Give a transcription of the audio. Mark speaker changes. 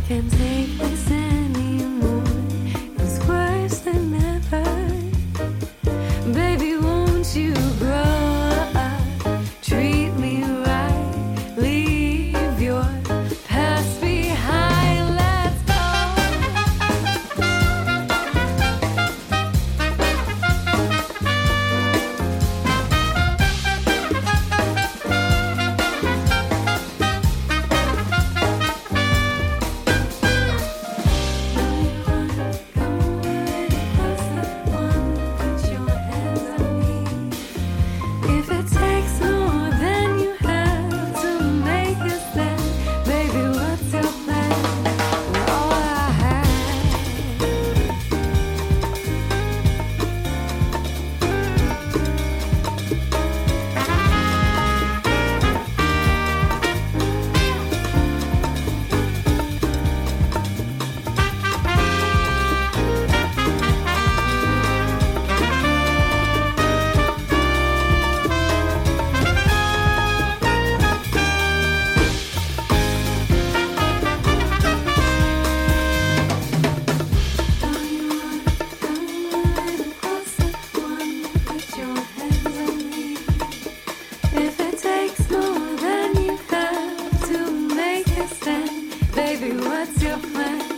Speaker 1: Can't take this anymore. It's worse than ever. Baby, won't you grow up? Treat me right. Leave your past behind. Let's go. If it takes more than you have to make us stand, baby, what's your plan? We're all I have. Don't you wanna come a little closer? Wanna put your hands on me? If it takes more than you have to make us stand, baby, what's your plan?